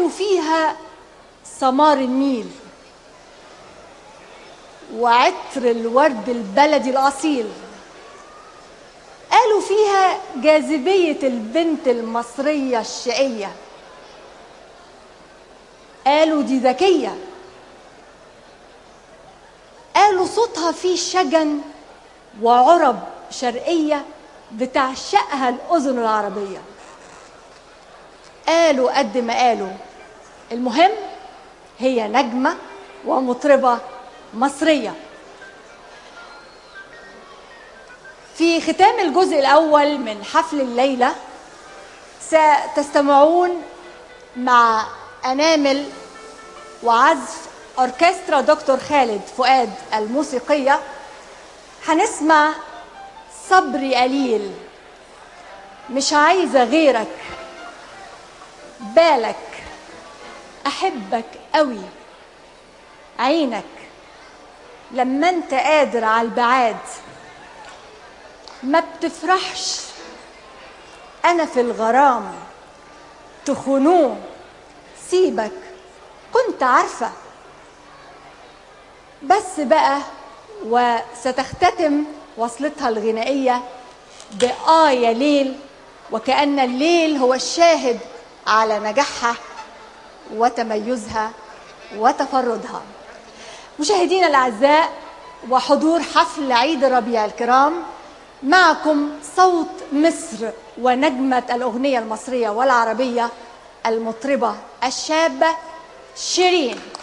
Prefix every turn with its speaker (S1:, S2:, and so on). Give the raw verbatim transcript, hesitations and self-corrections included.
S1: قالوا فيها سمار النيل وعطر الورد البلدي الأصيل. قالوا فيها جاذبية البنت المصرية الشقية. قالوا دي ذكية. قالوا صوتها فيه شجن وعرب شرقية بتعشقها الأذن العربية. قالوا قد ما قالوا، المهم هي نجمة ومطربة مصرية. في ختام الجزء الأول من حفل الليلة ستستمعون مع أنامل وعزف أوركسترا دكتور خالد فؤاد الموسيقية. هنسمع صبري قليل، مش عايزة غيرك، بالك، أحبك قوي، عينك، لما انت قادر على البعاد، ما بتفرحش، أنا في الغرام، تخونوه، سيبك، كنت عارفة. بس بقى وستختتم وصلتها الغنائية بآه يا ليل، وكأن الليل هو الشاهد على نجاحها وتميزها وتفردها. مشاهدينا الأعزاء وحضور حفل عيد الربيع الكرام، معكم صوت مصر ونجمة الأغنية المصرية والعربية المطربة الشابة شيرين.